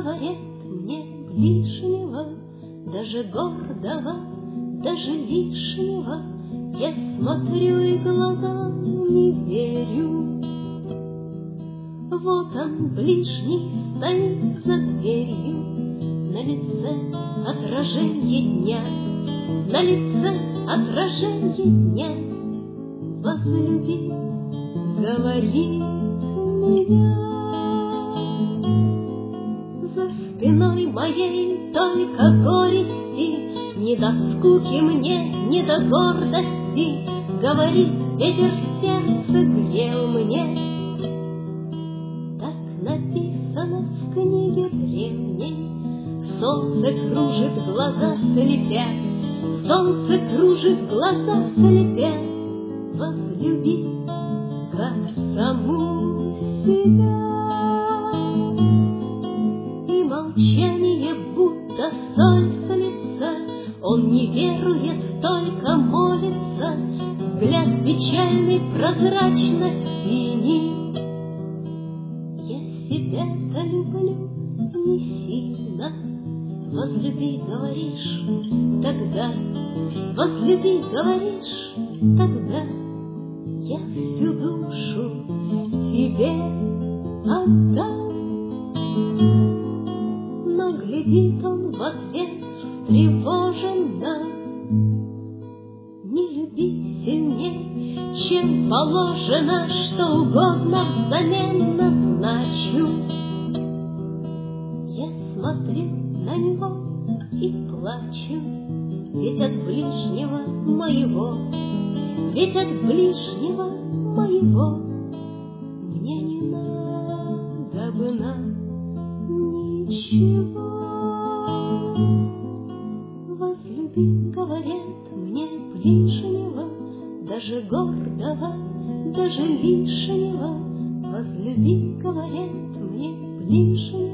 говорят мне ближнего, даже гордого, даже лишнего, я смотрю и глазам не верю. Вот он, ближний, стоит за дверью, на лице отраженье дня, на лице отраженье дня. Возлюби, говорит меня. За спиной моей только горести, не до скуки мне, не до гордости, говорит, ветер сердце грел мне. Написано в книге древней, солнце кружит глаза слепя, солнце кружит глаза слепя. Возлюби, как саму себя. И молчание будто соль с лица, он не верует, только молится, взгляд печальный, прозрачно-синий. Себя-то люблю не сильно. Возлюби, говоришь, тогда, возлюби, говоришь, тогда я всю душу тебе отдам. Но глядит он в ответ встревоженно: не люби сильней, чем положено, что угодно взамен назначу. Я смотрю на него и плачу, ведь от ближнего моего, ведь от ближнего моего мне не надо бы ничего. Возлюби, говорят мне, ближнего, даже гордого, даже лишнего. Возлюби, говорят мне, ближнего.